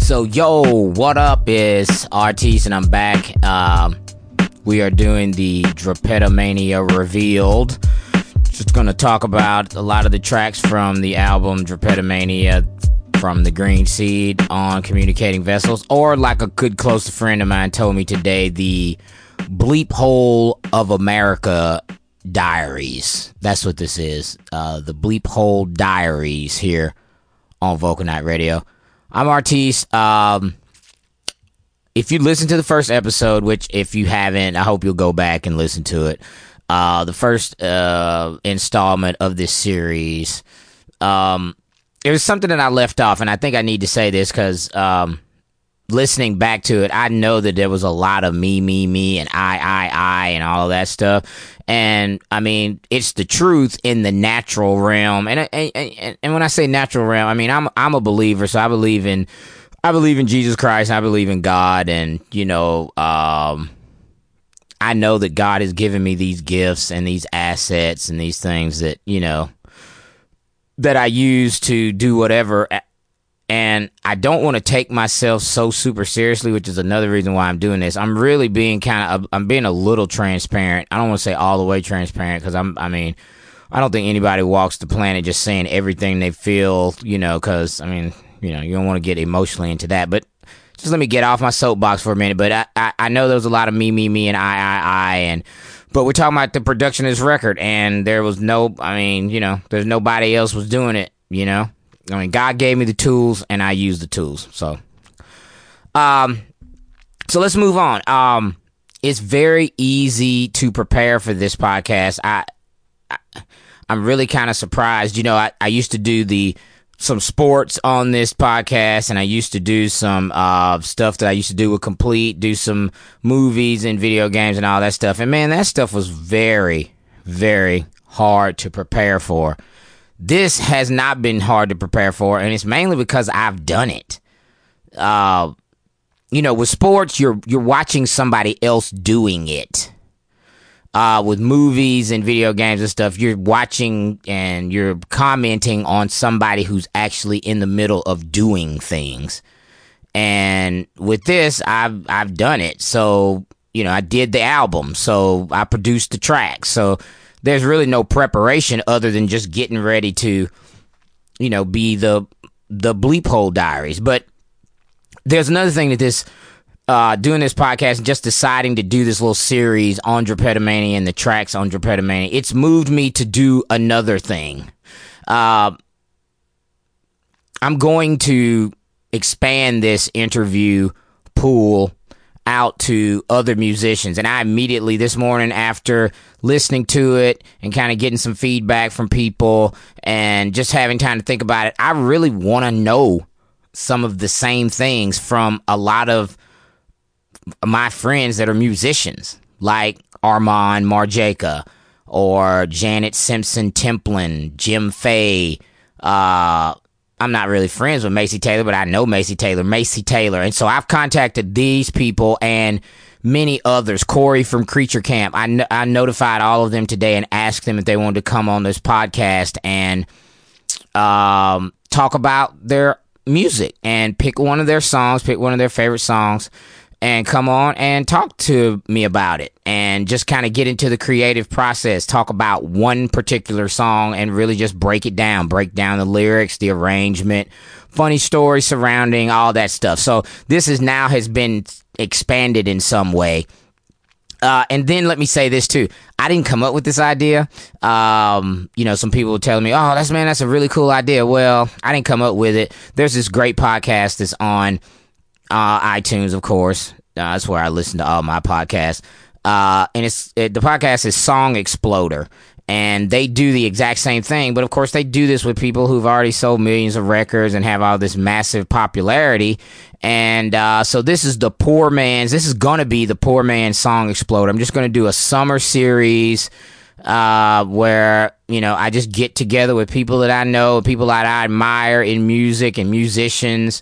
So, yo, what up? It's Artis, and I'm back. We are doing the Drapetomania Revealed. Just going to talk about a lot of the tracks from the album Drapetomania from the Green Seed on Communicating Vessels, or like a good close friend of mine told me today, the Bleep Hole of America Diaries. That's what this is. The Bleep Hole Diaries here on Vocal Night Radio. I'm Artis. If you listen to the first episode, which if you haven't, I hope you'll go back and listen to it. The first installment of this series, it was something that I left off, and I think I need to say this because listening back to it, I know that there was a lot of me, and I, and all of that stuff. And I mean, it's the truth in the natural realm. And when I say natural realm, I mean, I'm a believer, so I believe in Jesus Christ, I believe in God, and you know, I know that God has given me these gifts and these assets and these things that, you know, that I use to do whatever. And I don't want to take myself so super seriously, which is another reason why I'm doing this. I'm really being I'm being a little transparent. I don't want to say all the way transparent because I don't think anybody walks the planet just saying everything they feel, you know, because, I mean, you know, you don't want to get emotionally into that. But just let me get off my soapbox for a minute. But I know there was a lot of me, and I, but we're talking about the production of this record, and there was there's nobody else was doing it, you know. I mean, God gave me the tools, and I use the tools. So let's move on. It's very easy to prepare for this podcast. I'm really kind of surprised. You know, I used to do some sports on this podcast, and I used to do some stuff that I used to do with Complete, do some movies and video games and all that stuff. And man, that stuff was very, very hard to prepare for. This has not been hard to prepare for, and it's mainly because I've done it. You know, with sports, you're watching somebody else doing it. With movies and video games and stuff, you're watching and you're commenting on somebody who's actually in the middle of doing things. And with this, I've done it. So, you know, I did the album, so I produced the tracks. So there's really no preparation other than just getting ready to, you know, be the Bleep Hole Diaries. But there's another thing that this doing this podcast and just deciding to do this little series on Drapetomania and the tracks on Drapetomania, it's moved me to do another thing. I'm going to expand this interview pool out to other musicians. And I immediately this morning, after listening to it and kind of getting some feedback from people and just having time to think about it, I really want to know some of the same things from a lot of my friends that are musicians, like Armand Marjaka or Janet Simpson Templin, Jim Fay. I'm not really friends with Macy Taylor, but I know Macy Taylor. And so I've contacted these people and many others. Corey from Creature Camp. I notified all of them today and asked them if they wanted to come on this podcast and talk about their music and pick one of their favorite songs and come on and talk to me about it and just kind of get into the creative process, talk about one particular song and really just break down the lyrics, the arrangement, funny stories surrounding all that stuff. So this has been expanded in some way. And then let me say this too. I didn't come up with this idea. You know, some people were telling me, oh, that's a really cool idea. Well, I didn't come up with it. There's this great podcast that's on iTunes, of course. That's where I listen to all my podcasts. And the podcast is Song Exploder. And they do the exact same thing. But, of course, they do this with people who've already sold millions of records and have all this massive popularity. And so this is going to be the Poor Man's Song Exploder. I'm just going to do a summer series where, you know, I just get together with people that I know, people that I admire in music and musicians,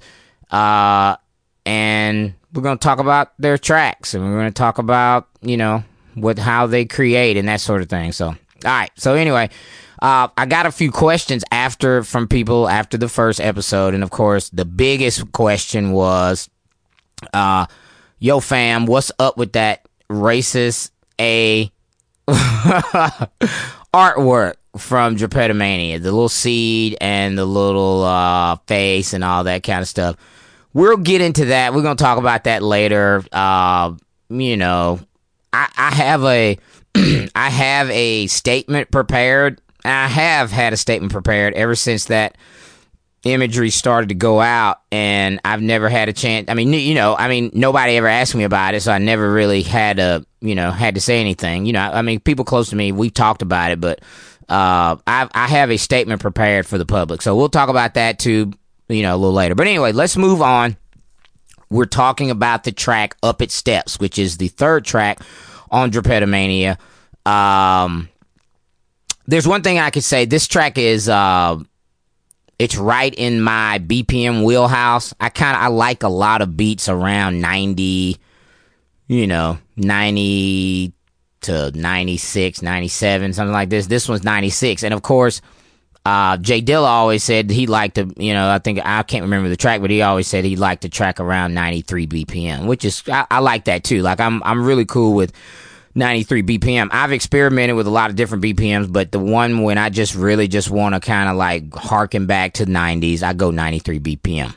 and we're going to talk about their tracks, and we're going to talk about, you know, how they create and that sort of thing. So, all right. So anyway, I got a few questions from people after the first episode, and of course, the biggest question was, "Yo, fam, what's up with that racist artwork from Drapetomania? The little seed and the little face and all that kind of stuff." We'll get into that. We're gonna talk about that later. You know, I have a I have a statement prepared. I have had a statement prepared ever since that imagery started to go out, and I've never had a chance. I mean, nobody ever asked me about it, so I never really had to say anything. I mean, people close to me, we talked about it, but I have a statement prepared for the public, so we'll talk about that too, a little later. But anyway, let's move on. We're talking about the track "Up It Steps," which is the third track on Drapetomania. There's one thing I could say. This track is it's right in my BPM wheelhouse. I like a lot of beats around 90, 90 to 96, 97, something like this. This one's 96. And of course, Jay Dilla always said he liked to, I can't remember the track, but he always said he liked to track around 93 BPM, which is, I like that too. Like I'm really cool with 93 BPM. I've experimented with a lot of different BPMs, but the one when I just really just want to kind of like harken back to 90s, I go 93 BPM.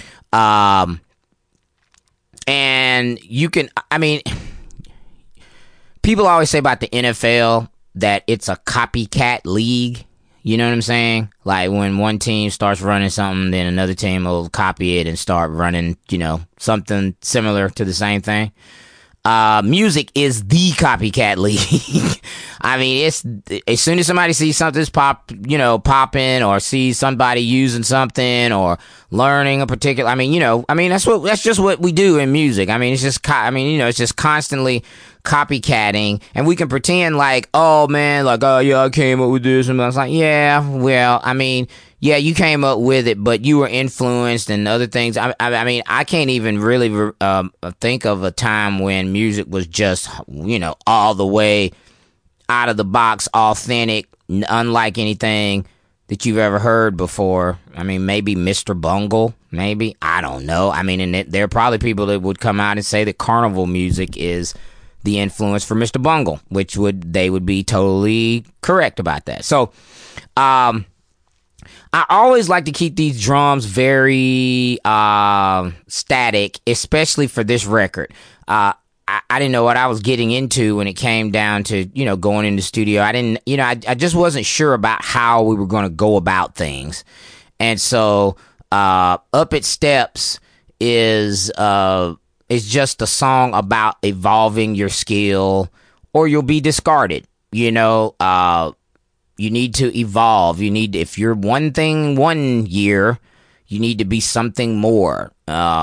And you can, people always say about the NFL that it's a copycat league. You know what I'm saying? Like when one team starts running something, then another team will copy it and start running, something similar to the same thing. Music is the copycat league. I mean, it's as soon as somebody sees something's popping, or sees somebody using something or learning a particular, that's just what we do in music. I mean, it's just, it's just constantly copycatting, and we can pretend like, oh man, like, oh yeah, I came up with this, and I was like, yeah, well, yeah, you came up with it, but you were influenced and other things. I can't even really think of a time when music was just, all the way out of the box, authentic, unlike anything that you've ever heard before. I mean, maybe Mr. Bungle, maybe. I don't know. I mean, and there are probably people that would come out and say that carnival music is the influence for Mr. Bungle, which they would be totally correct about that. So, I always like to keep these drums very static, especially for this record. I didn't know what I was getting into when it came down to, going in the studio. I just wasn't sure about how we were going to go about things. And so Up It Steps is just a song about evolving your skill, or you'll be discarded. You need to evolve. If you're one thing one year, you need to be something more.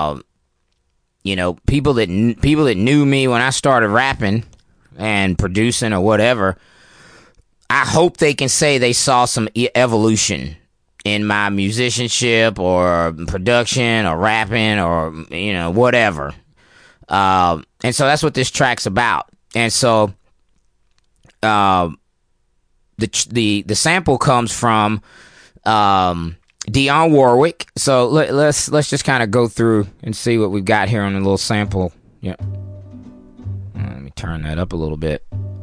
People that knew me when I started rapping and producing or whatever, I hope they can say they saw some evolution in my musicianship or production or rapping or whatever. And so that's what this track's about. And so the sample comes from Dionne Warwick. So let's just kind of go through and see what we've got here on the little sample. Yeah. Let me turn that up a little bit.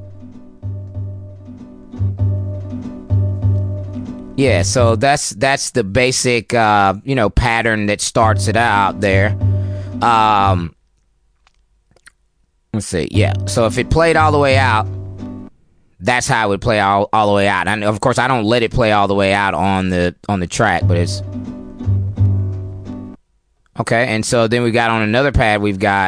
Yeah, so that's the basic pattern that starts it out there. Let's see. Yeah. So if it played all the way out, that's how it would play all the way out. And of course, I don't let it play all the way out on the track, but it's okay. And so then we got on another pad, we've got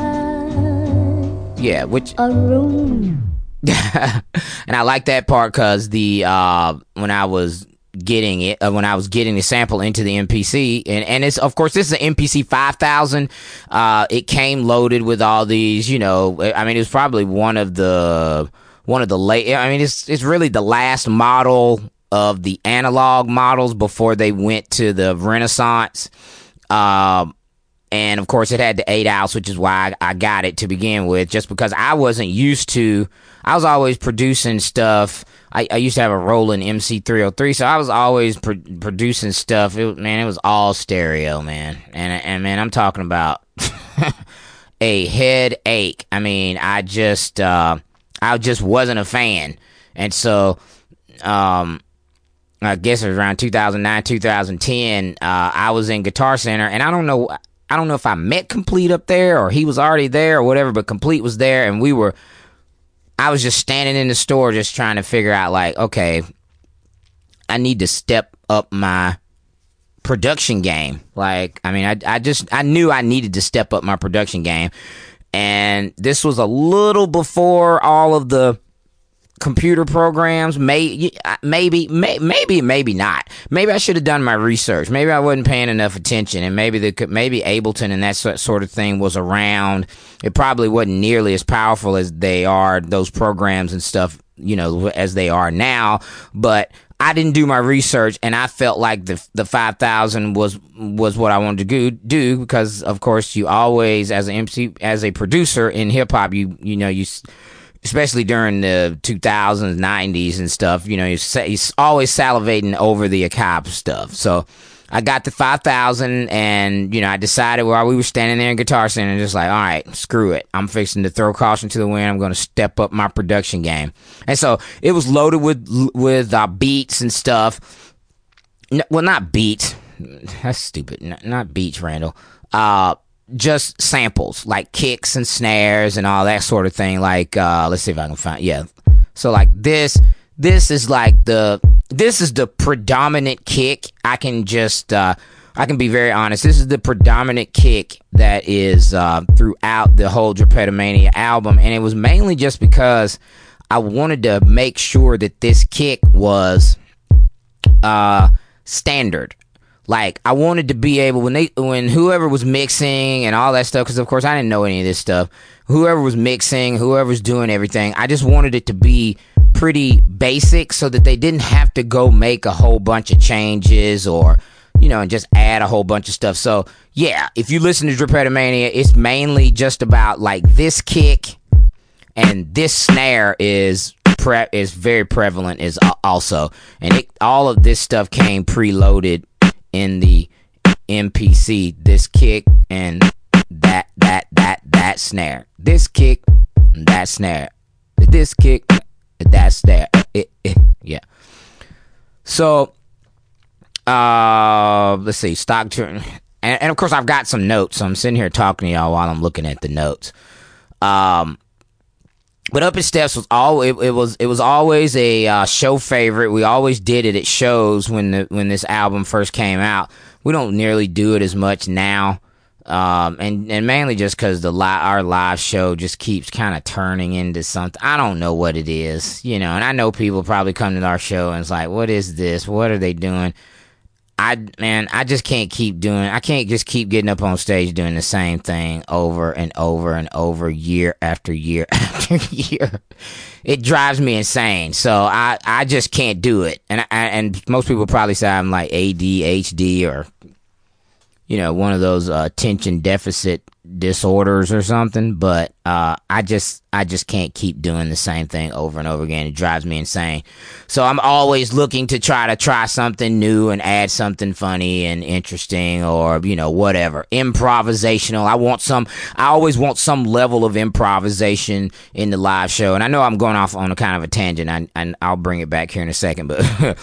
which a room. And I like that part because when I was getting the sample into the MPC, and it's, of course, this is an MPC 5000. It came loaded with all these, it was probably one of the late. It's really the last model of the analog models before they went to the Renaissance. And of course, it had the 8 outs, which is why I got it to begin with, just because I wasn't used to. I was always producing stuff I used to have a Roland MC303, so I was always producing stuff. It was all stereo, man. And man, I'm talking about a headache. I mean, I just wasn't a fan. And so, I guess it was around 2009, 2010, I was in Guitar Center, and I don't know if I met Complete up there or he was already there or whatever, but Complete was there, and I was just standing in the store just trying to figure out, like, okay, I need to step up my production game. Like, I mean, I knew I needed to step up my production game. And this was a little before all of the computer programs. Maybe not. Maybe I should have done my research. Maybe I wasn't paying enough attention, and maybe Ableton and that sort of thing was around. It probably wasn't nearly as powerful as they are, those programs and stuff, as they are now. But I didn't do my research, and I felt like the 5000 was what I wanted to do, because of course you always, as an MC, as a producer in hip hop, you especially during the 2000s, 90s and stuff, he's always salivating over the Akai stuff. So I got the 5000, and, I decided while we were standing there in Guitar Center, just like, all right, screw it. I'm fixing to throw caution to the wind. I'm going to step up my production game. And so it was loaded with beats and stuff. Well, not beats. That's stupid. Not beats, Randall. Just samples, like kicks and snares and all that sort of thing. Like, let's see if I can find, yeah. So like this is like this is the predominant kick. I can be very honest. This is the predominant kick that is throughout the whole Drapetomania album, and it was mainly just because I wanted to make sure that this kick was standard. Like, I wanted to be able, when whoever was mixing and all that stuff, because of course I didn't know any of this stuff, whoever was mixing, whoever's doing everything, I just wanted it to be pretty basic so that they didn't have to go make a whole bunch of changes or, and just add a whole bunch of stuff. So, yeah, if you listen to Drapetomania, it's mainly just about, like, this kick, and this snare is very prevalent is also. And all of this stuff came preloaded in the MPC, this kick and that snare, this kick, that snare, this kick, that snare, yeah. So, let's see, stock turn, and of course I've got some notes, so I'm sitting here talking to y'all while I'm looking at the notes. But Up in Steps was it was always a show favorite. We always did it at shows when this album first came out. We don't nearly do it as much now, and mainly just because our live show just keeps kind of turning into something. I don't know what it is, and I know people probably come to our show and it's like, what is this? What are they doing? I just can't keep doing. I can't just keep getting up on stage doing the same thing over and over and over, year after year after year. It drives me insane. So I just can't do it. And most people probably say I'm like ADHD or one of those attention deficit disorders or something. But I just can't keep doing the same thing over and over again. It drives me insane. So I'm always looking to try something new and add something funny and interesting, or whatever, improvisational. I always want some level of improvisation in the live show. And I know I'm going off on a kind of a tangent, and I'll bring it back here in a second, but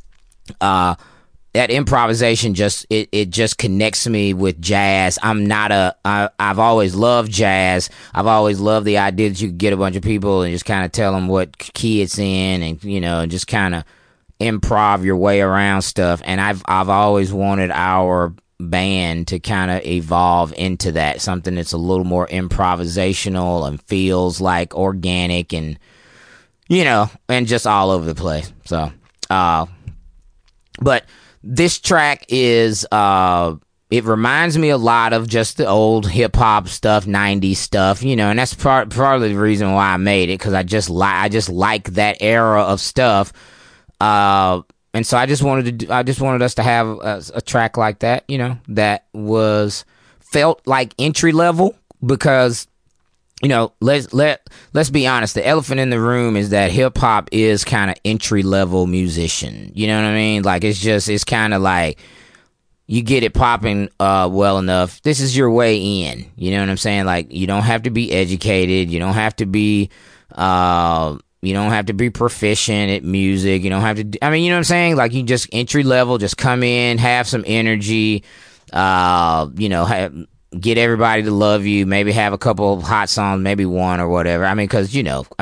that improvisation just connects me with jazz. I've always loved jazz. I've always loved the idea that you could get a bunch of people and just kind of tell them what key it's in, and just kind of improv your way around stuff. And I've always wanted our band to kind of evolve into that, something that's a little more improvisational and feels like organic and and just all over the place. So but this track is, it reminds me a lot of just the old hip hop stuff, 90s stuff, and that's partly the reason why I made it, because I just like that era of stuff. And so I just wanted us to have a track like that, that felt like entry level, because let's be honest. The elephant in the room is that hip hop is kind of entry level musician. You know what I mean? Like it's kind of like you get it popping well enough. This is your way in. You know what I'm saying? Like you don't have to be educated. You don't have to be proficient at music. You don't have to. I mean, you know what I'm saying? Like you just entry level. Just come in, have some energy. Get everybody to love you, maybe have a couple of hot songs, maybe one or whatever. I mean, because, you could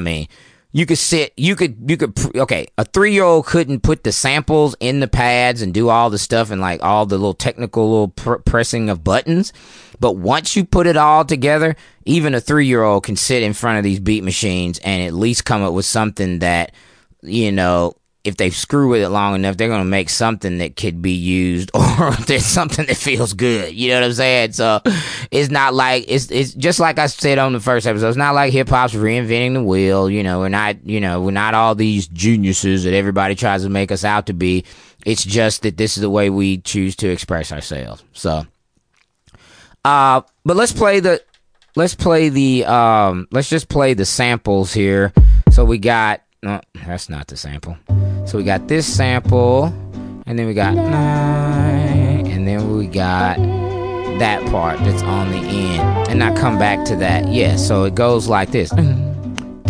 okay, a 3-year-old couldn't put the samples in the pads and do all the stuff and like all the little technical little pressing of buttons. But once you put it all together, even a 3-year-old can sit in front of these beat machines and at least come up with something that, if they screw with it long enough, they're going to make something that could be used, or there's something that feels good. You know what I'm saying? So it's not like, it's just like I said on the first episode, it's not like hip hop's reinventing the wheel. We're not all these geniuses that everybody tries to make us out to be. It's just that this is the way we choose to express ourselves. So, but let's just play the samples here. So we got, no, that's not the sample. So we got this sample, and then we got and then we got that part that's on the end, and I come back to that. Yeah, so it goes like this. And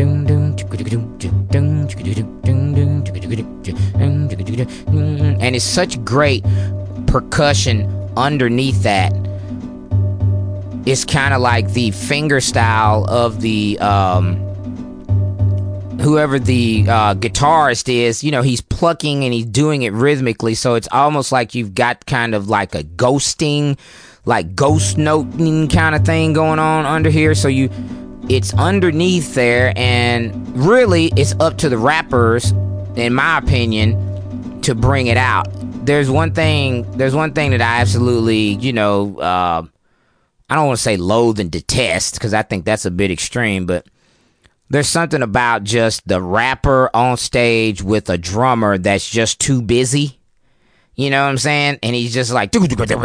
it's such great percussion underneath that. It's kind of like the finger style of the whoever the guitarist is, he's plucking and he's doing it rhythmically. So it's almost like you've got kind of like a ghosting, like ghost noting kind of thing going on under here. So it's underneath there, and really it's up to the rappers, in my opinion, to bring it out. There's one thing that I absolutely, I don't want to say loathe and detest, because I think that's a bit extreme, but there's something about just the rapper on stage with a drummer that's just too busy. You know what I'm saying? And he's just like, and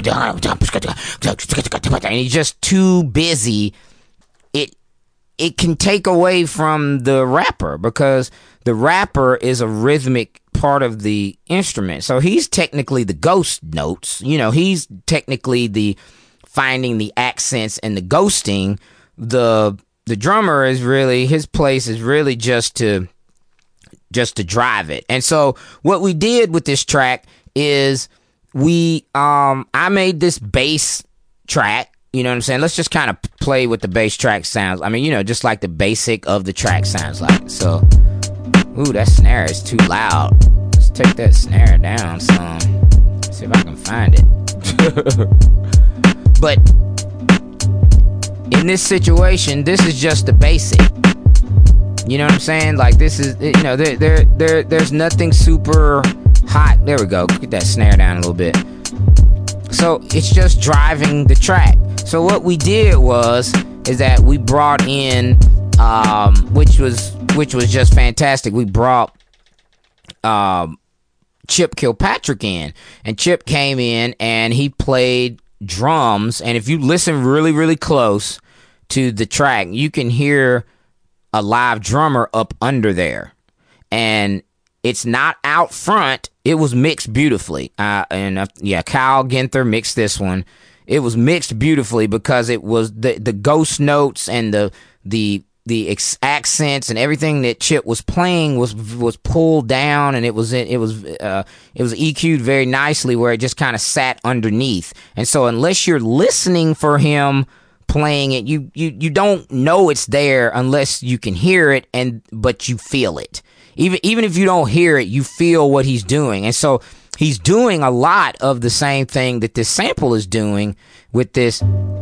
he's just too busy. It can take away from the rapper, because the rapper is a rhythmic part of the instrument. So he's technically the ghost notes. He's technically the finding the accents and the ghosting. The drummer is really, his place is really just to drive it. And so what we did with this track is I made this bass track. You know what I'm saying? Let's just kind of play what the bass track sounds. I mean, just like the basic of the track sounds like. So, ooh, that snare is too loud. Let's take that snare down some. See if I can find it. But in this situation, this is just the basic. You know what I'm saying? Like, this is, there's nothing super hot. There we go. Get that snare down a little bit. So it's just driving the track. So what we did is that we brought in, which was just fantastic. We brought Chip Kilpatrick in, and Chip came in and he played drums. And if you listen really, really close to the track, you can hear a live drummer up under there, and it's not out front. It was mixed beautifully. Kyle Ginther mixed this one. It was mixed beautifully because it was the ghost notes and the accents and everything that Chip was playing was pulled down, and it was EQ'd very nicely where it just kind of sat underneath. And so unless you're listening for him playing it, you don't know it's there unless you can hear it, but you feel it. Even if you don't hear it, you feel what he's doing. And so he's doing a lot of the same thing that this sample is doing with this.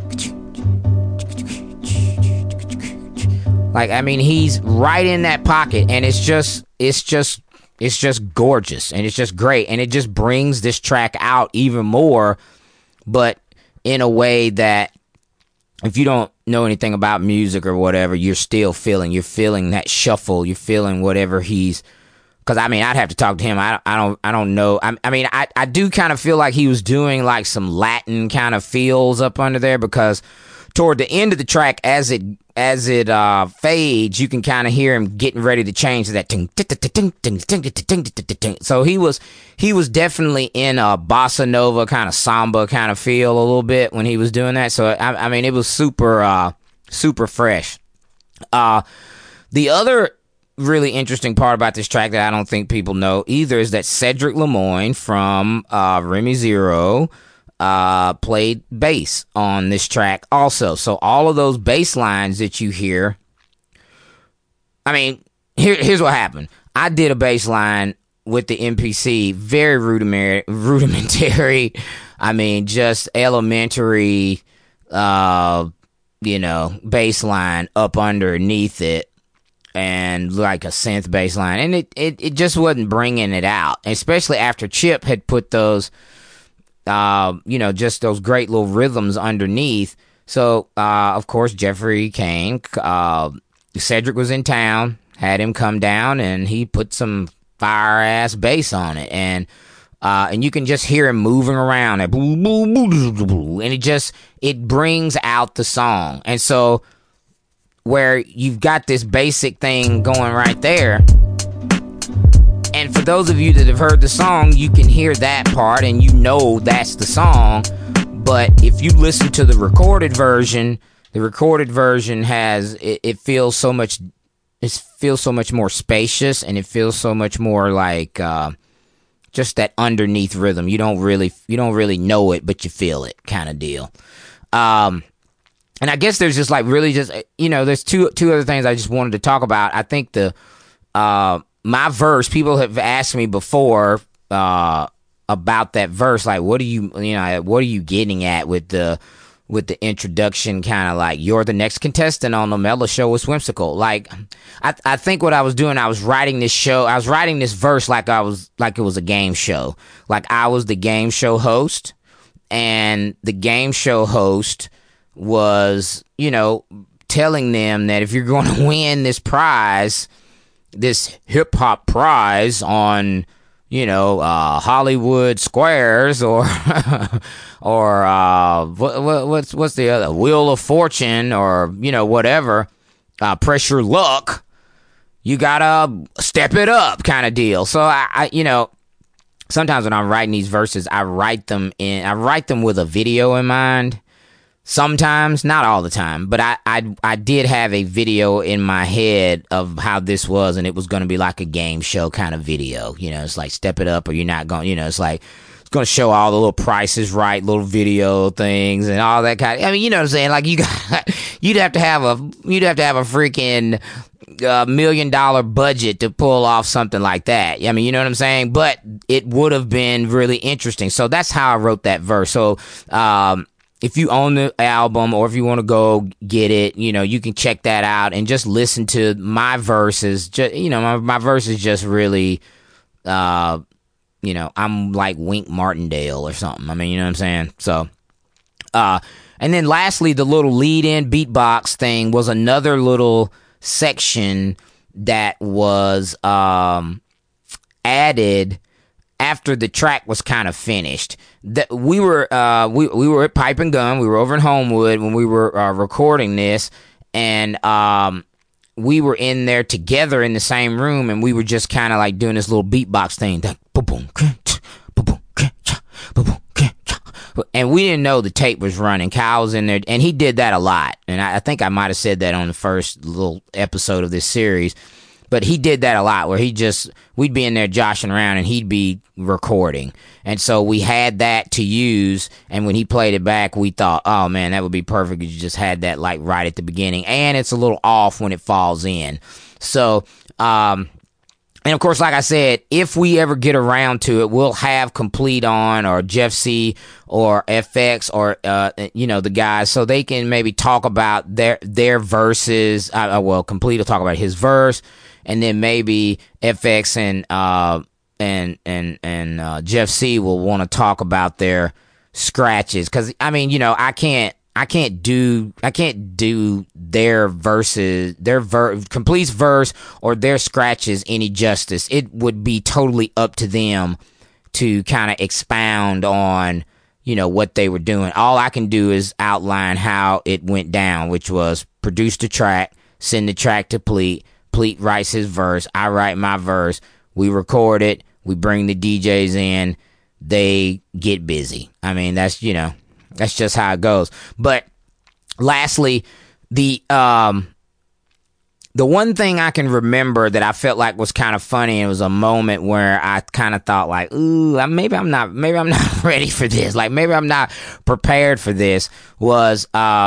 Like, I mean, he's right in that pocket, and it's just gorgeous, and it's just great, and it just brings this track out even more, but in a way that if you don't know anything about music or whatever, you're feeling that shuffle, you're feeling whatever he's, because I mean, I'd have to talk to him. I don't know. I do kind of feel like he was doing like some Latin kind of feels up under there, because toward the end of the track, as it as it fades, you can kind of hear him getting ready to change to that ting, ting, ting, ting, ting, ting, ting, ting, ting, ting. So he was definitely in a bossa nova kind of samba kind of feel a little bit when he was doing that. So I mean, it was super fresh. The other really interesting part about this track that I don't think people know either is that Cedric Lemoine from Remy Zero played bass on this track also. So all of those bass lines that you hear, I mean, here's what happened. I did a bass line with the MPC, very rudimentary. I mean, just elementary, bass line up underneath it, and like a synth bass line. And it just wasn't bringing it out, especially after Chip had put those just those great little rhythms underneath. So, of course, Jeffrey came. Cedric was in town, had him come down, and he put some fire-ass bass on it. And you can just hear him moving around. And it brings out the song. And so, where you've got this basic thing going right there, and for those of you that have heard the song, you can hear that part and you know that's the song. But if you listen to the recorded version has it feels so much more spacious, and it feels so much more like just that underneath rhythm. You don't really know it, but you feel it kind of deal. And I guess there's just like really just there's two other things I just wanted to talk about. I think my verse, people have asked me before about that verse, like what are you getting at with the introduction, kind of like you're the next contestant on the Mela Show with Swimsicle. Like I think what I was doing, I was writing this verse like it was a game show. Like I was the game show host, and the game show host was, telling them that if you're going to win this prize, this hip hop prize on, Hollywood Squares or what's the other, Wheel of Fortune, or whatever, press your luck, you gotta step it up kind of deal. So I sometimes when I'm writing these verses, I write them with a video in mind. Sometimes, not all the time, but I did have a video in my head of how this was, and it was going to be like a game show kind of video. It's like step it up or you're not going, it's like it's going to show all the little Prices Right little video things and all that kind of, I mean, you know what I'm saying? Like you'd have to have a freaking $1 million budget to pull off something like that. I mean, you know what I'm saying? But it would have been really interesting. So that's how I wrote that verse. So, if you own the album, or if you want to go get it, you can check that out and just listen to my verses. Just, my verse is just really, I'm like Wink Martindale or something. I mean, you know what I'm saying? So, and then lastly, the little lead-in beatbox thing was another little section that was added after the track was kind of finished. We were at Pipe and Gun. We were over in Homewood when we were recording this, and we were in there together in the same room, and we were just kind of like doing this little beatbox thing. And we didn't know the tape was running. Kyle was in there, and he did that a lot. And I think I might have said that on the first little episode of this series. But he did that a lot, where we'd be in there joshing around and he'd be recording. And so we had that to use, and when he played it back, we thought, oh man, that would be perfect if you just had that like right at the beginning. And it's a little off when it falls in. So, and of course, like I said, if we ever get around to it, we'll have Complete on, or Jeff C, or FX, or the guys, so they can maybe talk about their verses. Complete will talk about his verse, and then maybe FX and Jeff C will want to talk about their scratches, because I mean, I can't do their verses, Complete's verse or their scratches any justice. It would be totally up to them to kind of expound on, what they were doing. All I can do is outline how it went down, which was produce the track, send the track to Pleat. Pleat writes his verse. I write my verse. We record it. We bring the DJs in. They get busy. I mean, that's just how it goes. But lastly, the one thing I can remember that I felt like was kind of funny, it was a moment where I kind of thought like, ooh, maybe I'm not ready for this. Like, maybe I'm not prepared for this, was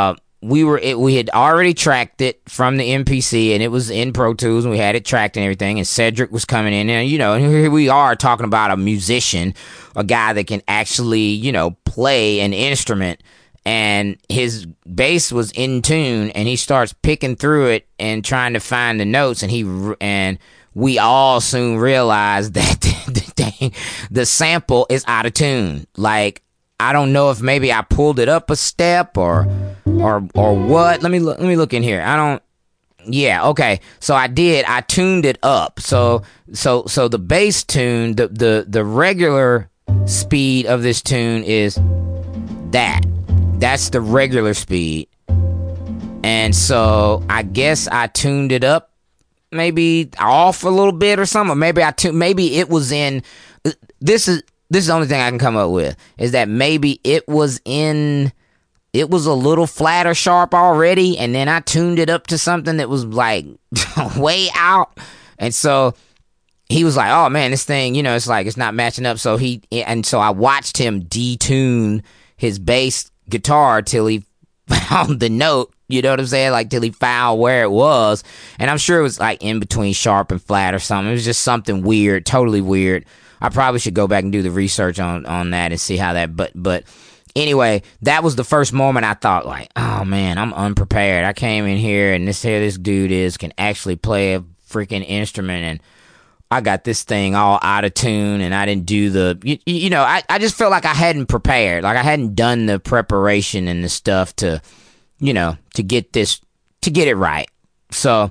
we had already tracked it from the MPC, and it was in Pro Tools, and we had it tracked and everything, and Cedric was coming in, and here we are talking about a musician, a guy that can actually, play an instrument. And his bass was in tune, and he starts picking through it and trying to find the notes, and we all soon realized that the sample is out of tune. Like, I don't know if maybe I pulled it up a step or what. Let me look in here. Yeah, okay. So I did. I tuned it up. So the bass tune, the regular speed of this tune is that. That's the regular speed. And so I guess I tuned it up maybe off a little bit or something. Maybe it was in, this is the only thing I can come up with, is that maybe it was a little flat or sharp already, and then I tuned it up to something that was like way out. And so he was like, oh man, this thing, it's like it's not matching up. So I watched him detune his bass guitar till he found the note, you know what I'm saying? Like, till he found where it was. And I'm sure it was like in between sharp and flat or something. It was just something weird, totally weird. I probably should go back and do the research on that and see how that, but anyway, that was the first moment I thought like, oh man, I'm unprepared. I came in here and this dude can actually play a freaking instrument, and I got this thing all out of tune, and I didn't do I just felt like I hadn't prepared. Like, I hadn't done the preparation and the stuff to get it right. So,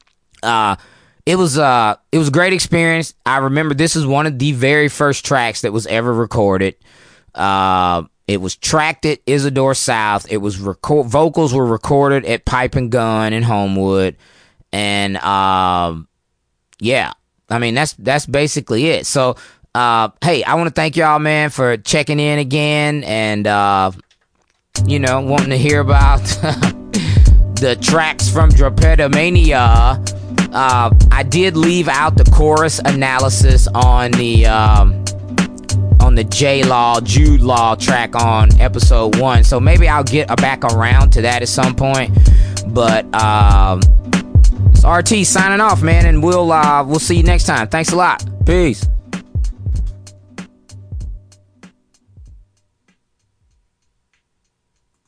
it was a great experience. I remember this is one of the very first tracks that was ever recorded. It was tracked at Isidore South. It was vocals were recorded at Pipe and Gun in Homewood, and yeah. I mean, that's basically it. So, hey, I want to thank y'all, man, for checking in again and, wanting to hear about the tracks from Drapetomania. I did leave out the chorus analysis on the J-Law, Jude Law track on episode 1. So maybe I'll get back around to that at some point. But, it's RT signing off, man, and we'll see you next time. Thanks a lot. Peace.